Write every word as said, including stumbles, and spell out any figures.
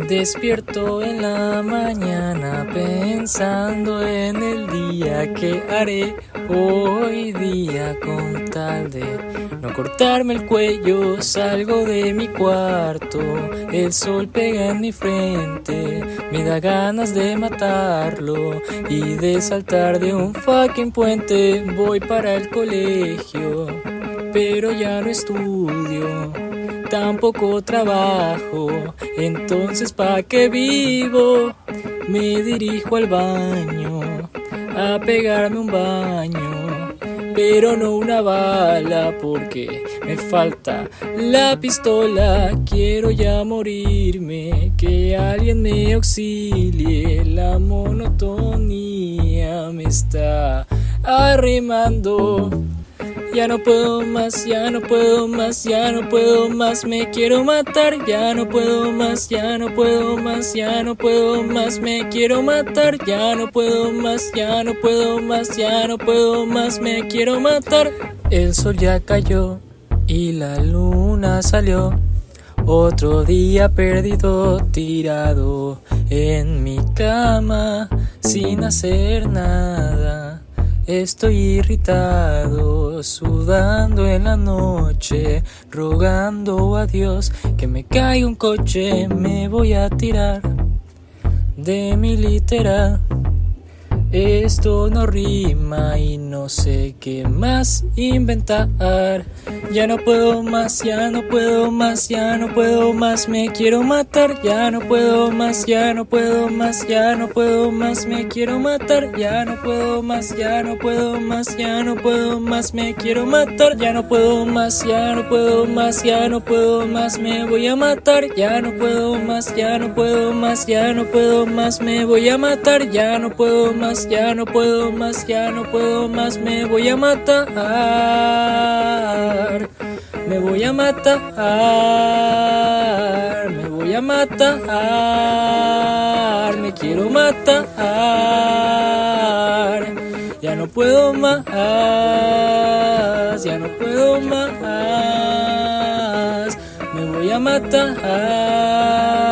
Despierto en la mañana pensando en el día que haré hoy día con tal de no cortarme el cuello. Salgo de mi cuarto, el sol pega en mi frente, me da ganas de matarlo y de saltar de un fucking puente. Voy para el colegio, pero ya no estudio, tampoco trabajo, entonces ¿pa' qué vivo? Me dirijo al baño, a pegarme un baño, pero no una bala porque me falta la pistola. Quiero ya morirme, que alguien me auxilie, la monotonía me está arrimando. Ya no puedo más, ya no puedo más, ya no puedo más, me quiero matar. Ya no puedo más, ya no puedo más, ya no puedo más, me quiero matar. Ya no puedo más, ya no puedo más, ya no puedo más, me quiero matar. El sol ya cayó y la luna salió. Otro día perdido, tirado en mi cama, sin hacer nada. Estoy irritado, sudando en la noche, rogando a Dios que me caiga un coche. Me voy a tirar de mi litera. Esto no rima y no sé qué más inventar. Ya no puedo más, ya no puedo más, ya no puedo más, me quiero matar. Ya no puedo más, ya no puedo más, ya no puedo más, me quiero matar. Ya no puedo más, ya no puedo más, ya no puedo más, me quiero matar. Ya no puedo más, ya no puedo más, ya no puedo más, me voy a matar. Ya no puedo más, ya no puedo más, ya no puedo más, me voy a matar. Ya no puedo más, ya no puedo más, ya no puedo más, me voy a matar. Me voy a matar, me voy a matar, me quiero matar. Ya no puedo más, ya no puedo más, me voy a matar.